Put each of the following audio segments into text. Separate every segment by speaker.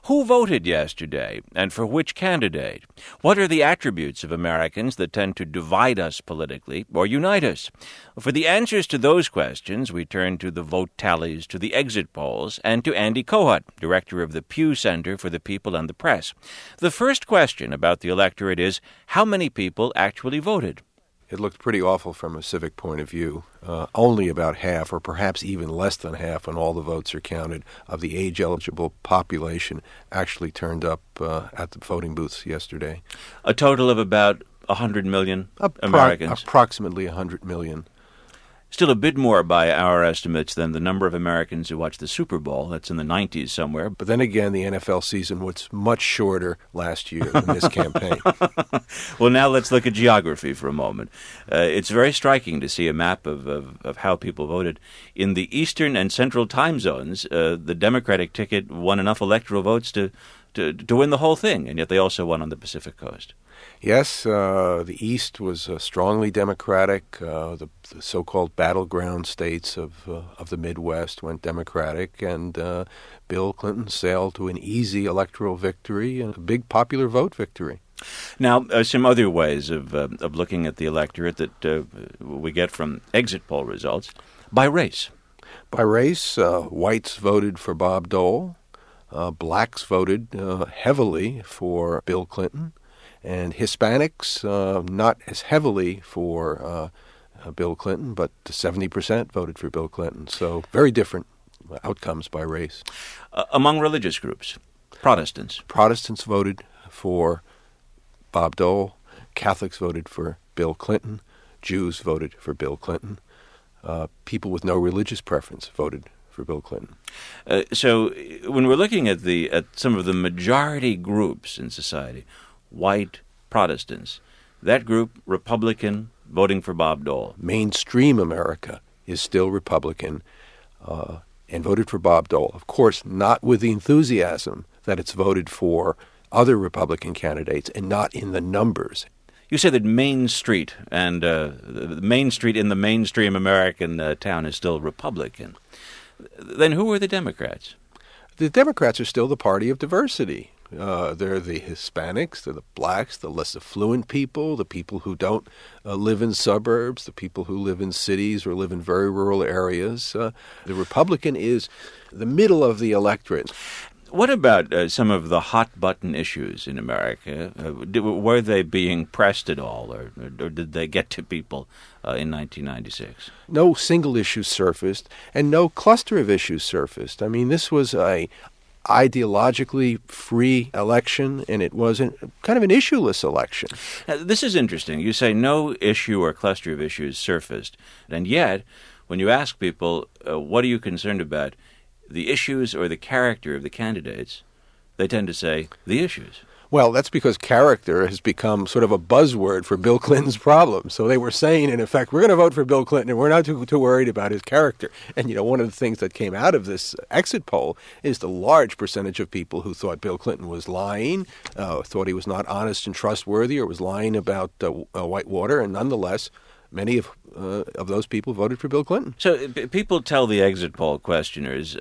Speaker 1: Who voted yesterday, and for which candidate? What are the attributes of Americans that tend to divide us politically or unite us? For the answers to those questions, we turn to the vote tallies, to the exit polls, and to Andy Kohut, director of the Pew Center for the People and the Press. The first question about the electorate is, how many people actually voted?
Speaker 2: It looked pretty awful from a civic point of view. Only about half, or perhaps even less than half, when all the votes are counted, of the age-eligible population actually turned up at the voting booths yesterday.
Speaker 1: A total of about 100 million Americans?
Speaker 2: Approximately 100 million.
Speaker 1: Still a bit more by our estimates than the number of Americans who watched the Super Bowl. That's in the 90s somewhere.
Speaker 2: But then again, the NFL season was much shorter last year than this campaign.
Speaker 1: Well, now let's look at geography for a moment. It's very striking to see a map of how people voted. In the eastern and central time zones, the Democratic ticket won enough electoral votes to win the whole thing, and yet they also won on the Pacific Coast.
Speaker 2: Yes, the East was strongly Democratic. The so-called battleground states of the Midwest went Democratic, and Bill Clinton sailed to an easy electoral victory and a big popular vote victory.
Speaker 1: Now, some other ways of looking at the electorate that we get from exit poll results, by race.
Speaker 2: By race, whites voted for Bob Dole. Blacks voted heavily for Bill Clinton. And Hispanics, not as heavily for Bill Clinton, but 70% voted for Bill Clinton. So very different outcomes by race.
Speaker 1: Among religious groups, Protestants.
Speaker 2: Protestants voted for Bob Dole. Catholics voted for Bill Clinton. Jews voted for Bill Clinton. People with no religious preference voted for Bill Clinton.
Speaker 1: So when we're looking at some of the majority groups in society, white Protestants, that group, Republican, voting for Bob Dole.
Speaker 2: Mainstream America is still Republican and voted for Bob Dole. Of course, not with the enthusiasm that it's voted for other Republican candidates and not in the numbers.
Speaker 1: You say that Main Street and the Main Street in the mainstream American town is still Republican. Then who are the Democrats?
Speaker 2: The Democrats are still the party of diversity. They're the Hispanics, they're the blacks, the less affluent people, the people who don't live in suburbs, the people who live in cities or live in very rural areas. The Republican is the middle of the electorate.
Speaker 1: What about some of the hot-button issues in America? Were they being pressed at all, or did they get to people in 1996?
Speaker 2: No single issue surfaced, and no cluster of issues surfaced. I mean, this was a ideologically free election, and it was kind of an issueless election.
Speaker 1: Now, this is interesting. You say no issue or cluster of issues surfaced, and yet, when you ask people, what are you concerned about, the issues or the character of the candidates, they tend to say the issues.
Speaker 2: Well, that's because character has become sort of a buzzword for Bill Clinton's problem. So they were saying, in effect, we're going to vote for Bill Clinton, and we're not too worried about his character. And, one of the things that came out of this exit poll is the large percentage of people who thought Bill Clinton was lying, thought he was not honest and trustworthy, or was lying about Whitewater, and nonetheless, many of those people voted for Bill Clinton.
Speaker 1: So people tell the exit poll questioners,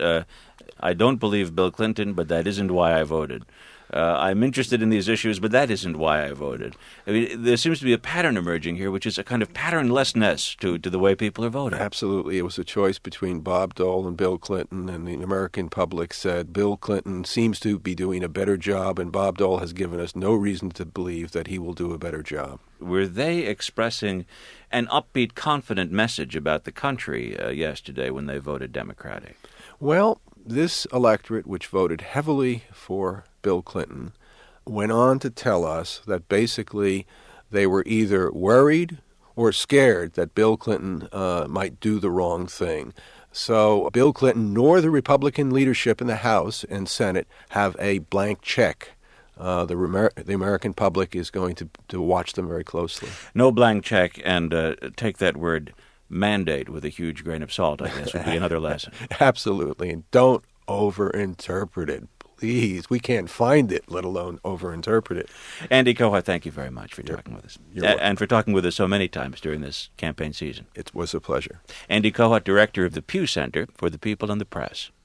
Speaker 1: I don't believe Bill Clinton, but that isn't why I voted. I'm interested in these issues, but that isn't why I voted. I mean, there seems to be a pattern emerging here, which is a kind of patternlessness to the way people are voting.
Speaker 2: Absolutely. It was a choice between Bob Dole and Bill Clinton, and the American public said Bill Clinton seems to be doing a better job, and Bob Dole has given us no reason to believe that he will do a better job.
Speaker 1: Were they expressing an upbeat, confident message about the country yesterday when they voted Democratic?
Speaker 2: Well, this electorate, which voted heavily for Bill Clinton, went on to tell us that basically they were either worried or scared that Bill Clinton might do the wrong thing. So Bill Clinton nor the Republican leadership in the House and Senate have a blank check. The American public is going to watch them very closely.
Speaker 1: No blank check, and take that word mandate with a huge grain of salt, I guess, would be another lesson.
Speaker 2: Absolutely. And don't overinterpret it. Please. We can't find it, let alone overinterpret it.
Speaker 1: Andy Kohut, thank you very much for talking with us.
Speaker 2: You're welcome.
Speaker 1: And for talking with us so many times during this campaign season.
Speaker 2: It was a pleasure.
Speaker 1: Andy Kohut, director of the Pew Center for the People and the Press.